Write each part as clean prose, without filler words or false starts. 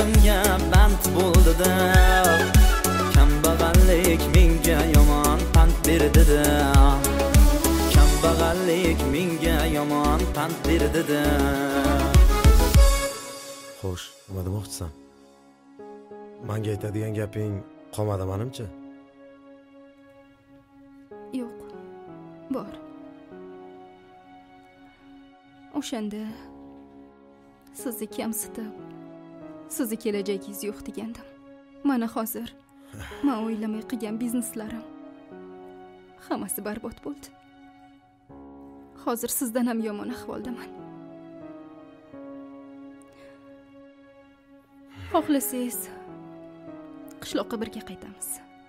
ko'nglimga band bo'ldi-da. Kambag'allik menga yomon pand berdi-da. Kambag'allik menga yomon pand berdi-da. Xo'sh, nima demoqchisan? Menga aytadigan gaping qolmadi menimcha. Yo'q, bor. O'shanda sizni kamsitib, sizni kelajagingiz yo'q degandim. Mana hozir men o'ylamay qilgan bizneslarim hammasi barbod bo'ldi. Hozir sizdan ham yomon ahvoldaman. Xohlasangiz qishloqqa birga qaytamiz.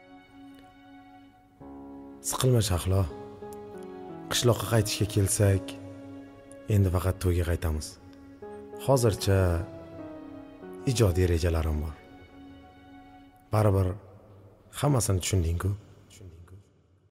Siqilma Shahlo. Qishloqqa qaytishga kelsak, endi faqat to'yga qaytamiz. Hozircha ijodiy rejalarim bor. Baribir hammasini tushunding-ku.